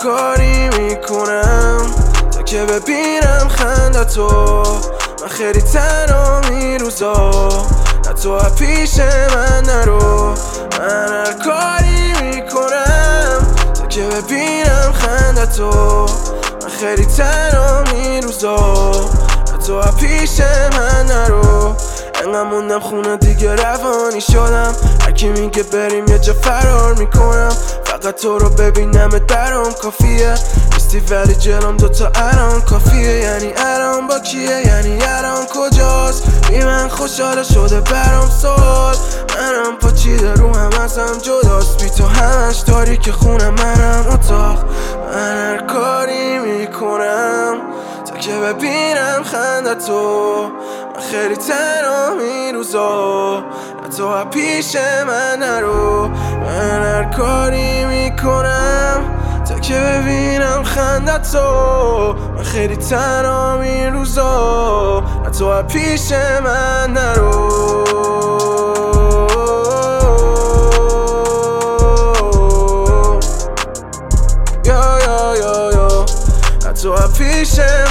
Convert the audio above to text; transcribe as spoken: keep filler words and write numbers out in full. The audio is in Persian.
کاری میکنم تا که ببینم خندتو. من خیلی تنهام این روزا، نه تو از پیش من نرو. من هر کاری میکنم تا که ببینم خندتو. من خیلی تنهام این روزا، نه تو از پیش من نرو. انقدر موندم خونه دیگه روانی شدم، هرکی میگه بریم یه جا فرار میکنم. فقط تو رو ببینم درام کافیه، نیستی ولی جلوم دوتا الان کافیه. یعنی الان با کیه، یعنی الان کجاست؟ بی من خوشحال شده برام سوال. منم پاچیده رو هم ازم جداست، بی تو همش تاریک خونم منم اتاق. من هر کاری میکنم تا که ببینم خندتو. من خیلی تنهام این روزا، نه تو از پیش من نرو. من هر کاری میکنم تا که ببینم خندتو. من خیلی تنهام این روزا، نه تو از پیش من نرو. یا یا یا یا نه تو از پیش